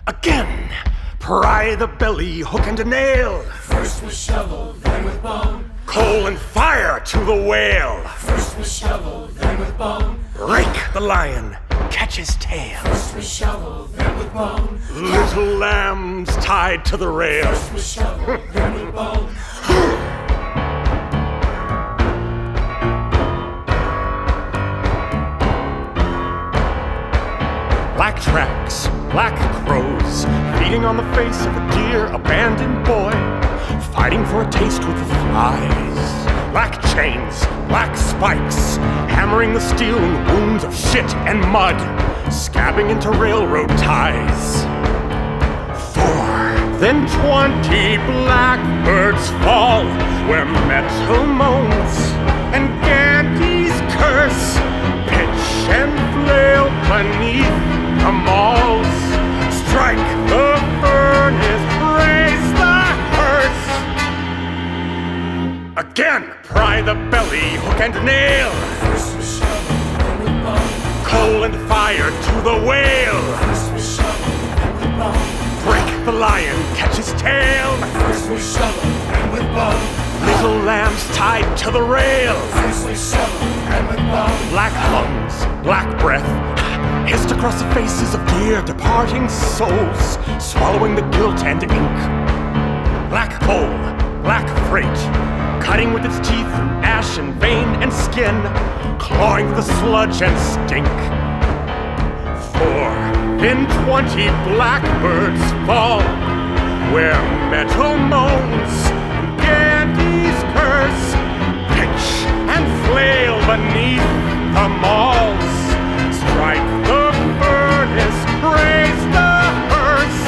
Again, pry the belly, hook and a nail. First with shovel, then with bone. Coal and fire to the whale. First with shovel, then with bone. Rake the lion, catch his tail. First with shovel, then with bone. Little lambs tied to the rail. First with shovel, then with bone. Black tracks, black crows, feeding on the face of a dear abandoned boy, fighting for a taste with the flies. Black chains, black spikes, hammering the steel in wounds of shit and mud, scabbing into railroad ties. 4, then 20 blackbirds fall, where metal moans and Gandy's curse pitch and flail beneath the malls. Strike the furnace, raise the hearse. Again, pry the belly, hook and nail. First with shovel, then with bone. Coal and fire to the whale. First with shovel, then with bone. Break the lion, catch his tail. First with shovel, then with bone. Little lambs tied to the rail. First with shovel, then with bone. Black lungs, black breath, hissed across the faces of dear departing souls, swallowing the guilt and ink. Black coal, black freight, cutting with its teeth through ash and vein and skin, clawing the sludge and stink. 4, then 20 blackbirds fall, where metal moans Gandy's curse pitch and flail beneath the malls. Strike the furnace, raise the hearse.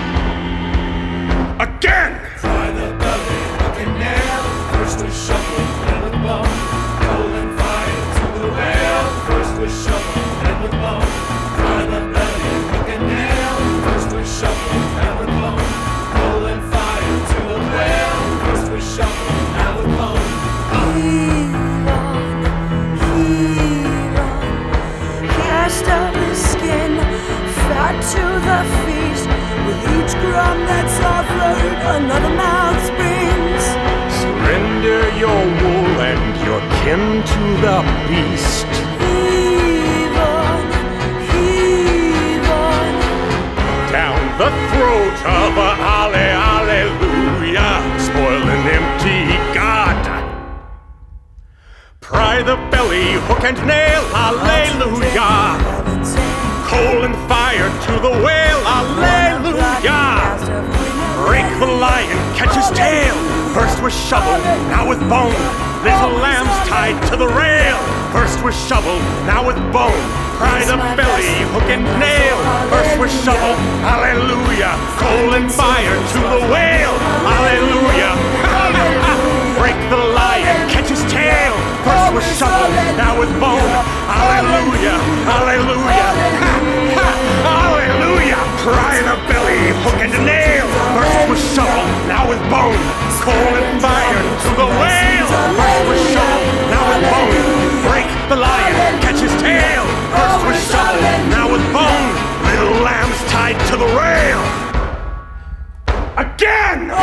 Again! Pry the belly, hook and nail. First with shovel, then with bone. Coal and fire to the whale. First with shovel, then with bone. Pry the belly, hook and nail. First with shovel, then with bone. Coal and fire to the whale. First with shovel, then with bone. Cast up his skin, fat to the feast. With each crumb that's offered, another mouth springs. Surrender your wool and your kin to the beast. Heathen. Down the throat of a Alleluia, spoil an empty God. Pry the belly, hook and nail, Alleluia. Coal and fire to the whale, Alleluia. Break the lion, catch his tail. First with shovel, now with bone. Little lambs tied to the rail. First with shovel, now with bone. Pry the belly, hook and nail. First with shovel, Alleluia. Coal and fire to the whale, Alleluia. Break the lion, catch his tail. First with shovel, now with bone. Alleluia, Alleluia, Alleluia. Pry the belly, hook and nail. First with shovel, now with bone. Coal and fire to the whale. First with shovel, now with bone. Break the lion, catch his tail. First with shovel, now with bone. Little lambs tied to the rail. Again!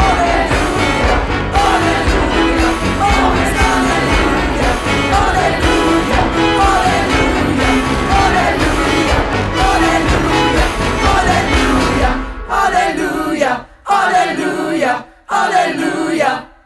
Hallelujah, hallelujah, hallelujah.